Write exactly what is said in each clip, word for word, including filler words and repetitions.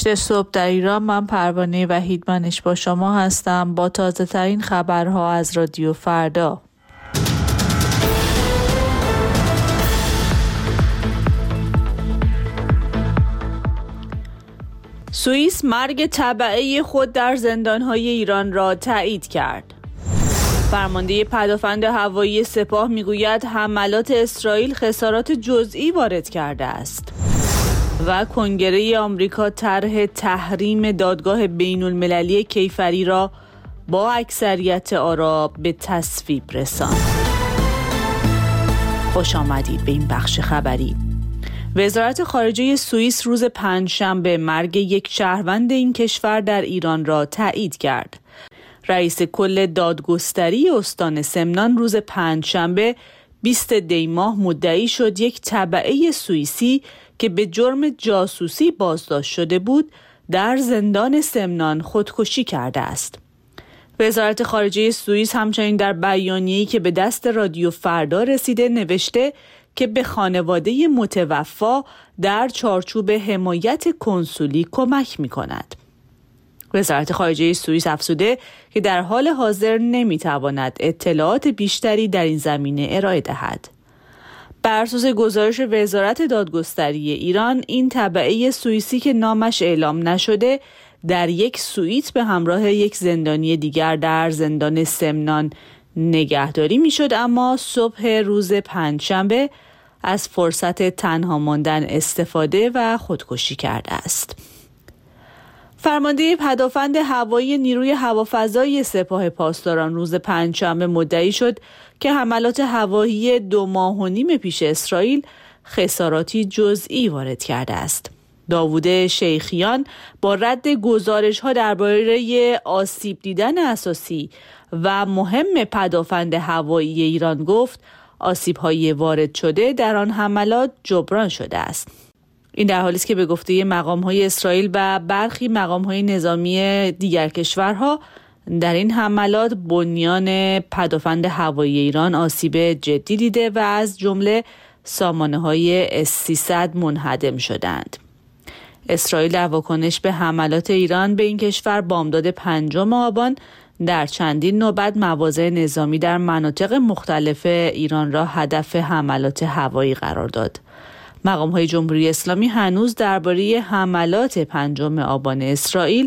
صبح در ایران. من پروانه وحیدمنش با شما هستم با تازه ترین خبرها از رادیو فردا. سوئیس مرگ تبعه خود در زندانهای ایران را تایید کرد. فرمانده پدافند هوایی سپاه میگوید حملات اسرائیل خسارات جزئی وارد کرده است. و کنگره آمریکا طرح تحریم دادگاه بین المللی کیفری را با اکثریت آرا به تصویب رساند. خوش آمدید به این بخش خبری. وزارت خارجه سوئیس روز پنجشنبه مرگ یک شهروند این کشور در ایران را تایید کرد. رئیس کل دادگستری استان سمنان روز پنجشنبه بیست دی ماه مدعی شد یک تبعه سوئیسی که به جرم جاسوسی بازداشت شده بود در زندان سمنان خودکشی کرده است. وزارت خارجه سوئیس همچنین در بیانیه‌ای که به دست رادیو فردا رسیده نوشته که به خانواده متوفا در چارچوب حمایت کنسولی کمک می‌کند. وزارت خارجه سوئیس افزوده که در حال حاضر نمی‌تواند اطلاعات بیشتری در این زمینه ارائه دهد. بر اساس گزارش وزارت دادگستری ایران، این تبعه سوئیسی که نامش اعلام نشده در یک سوئیت به همراه یک زندانی دیگر در زندان سمنان نگهداری میشد، اما صبح روز پنجشنبه از فرصت تنها ماندن استفاده و خودکشی کرده است. فرمانده پدافند هوایی نیروی هوافضایی سپاه پاسداران روز پنجشنبه مدعی شد که حملات هوایی دو ماه و نیم پیش اسرائیل خساراتی جزئی وارد کرده است. داوود شیخیان با رد گزارش‌ها درباره آسیب دیدن اساسی و مهم پدافند هوایی ایران گفت آسیب‌های وارد شده در آن حملات جبران شده است. این در حالی است که به گفته مقام‌های اسرائیل و برخی مقام‌های نظامی دیگر کشورها در این حملات بنیان پدافند هوایی ایران آسیب جدی دیده و از جمله سامانه‌های اس سیصد منهدم شدند. اسرائیل در واکنش به حملات ایران به این کشور بامداد پنجم آبان در چندین نوبت مواضع نظامی در مناطق مختلف ایران را هدف حملات هوایی قرار داد. مقام‌های جمهوری اسلامی هنوز درباره حملات پنجم آبان اسرائیل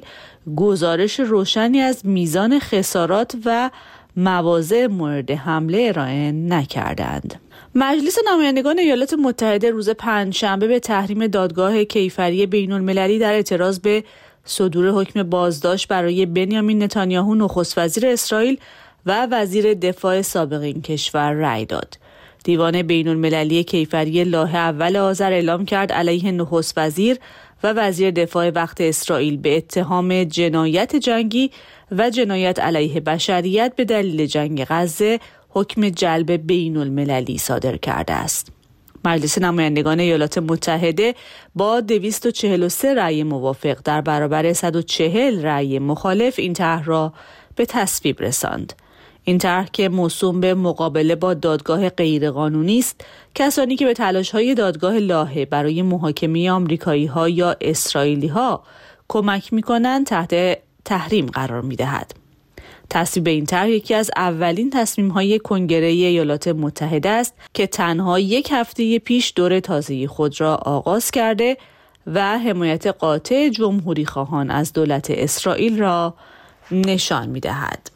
گزارش روشنی از میزان خسارات و مواضع مورد حمله ارائه نکردند. مجلس نمایندگان ایالات متحده روز پنجشنبه به تحریم دادگاه کیفری بین المللی در اعتراض به صدور حکم بازداشت برای بنیامین نتانیاهو نخست وزیر اسرائیل و وزیر دفاع سابق این کشور رأی داد. دیوان بین المللی کیفری لایحه اول آذر اعلام کرد علیه نخست وزیر و وزیر دفاع وقت اسرائیل به اتهام جنایت جنگی و جنایت علیه بشریت به دلیل جنگ غزه حکم جلب بین المللی صادر کرده است. مجلس نمایندگان ایالات متحده با دویست و چهل و سه رأی موافق در برابر صد و چهل رأی مخالف این طرح را به تصویب رساند. این طرح که موسوم به مقابله با دادگاه غیرقانونی است، کسانی که به تلاش‌های دادگاه لاهه برای محاکمه آمریکایی‌ها یا اسرائیلی‌ها کمک می‌کنند تحت تحریم قرار می‌دهد. تصویب این طرح یکی از اولین تصمیم‌های کنگره ایالات متحده است که تنها یک هفته پیش دور تازه خود را آغاز کرده و حمایت قاطع جمهوری خواهان از دولت اسرائیل را نشان می‌دهد.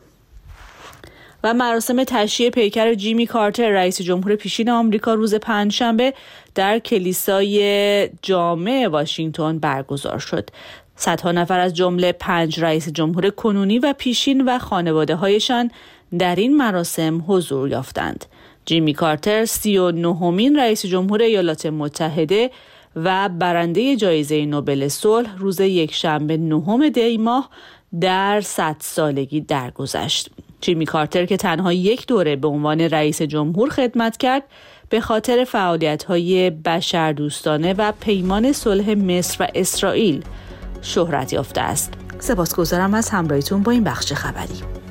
و مراسم تشییع پیکر جیمی کارتر رئیس جمهور پیشین آمریکا روز پنجشنبه در کلیسای جامع واشنگتن برگزار شد. صدها نفر از جمله پنج رئیس جمهور کنونی و پیشین و خانواده‌هایشان در این مراسم حضور یافتند. جیمی کارتر سی و نهمین رئیس جمهور ایالات متحده و برنده جایزه نوبل صلح روز یکشنبه نهم دی ماه در صد سالگی درگذشت. جیمی کارتر که تنها یک دوره به عنوان رئیس جمهور خدمت کرد، به خاطر فعالیت‌های بشردوستانه و پیمان صلح مصر و اسرائیل شهرت یافته است. سپاسگزارم از همراهیتون با این بخش خبری.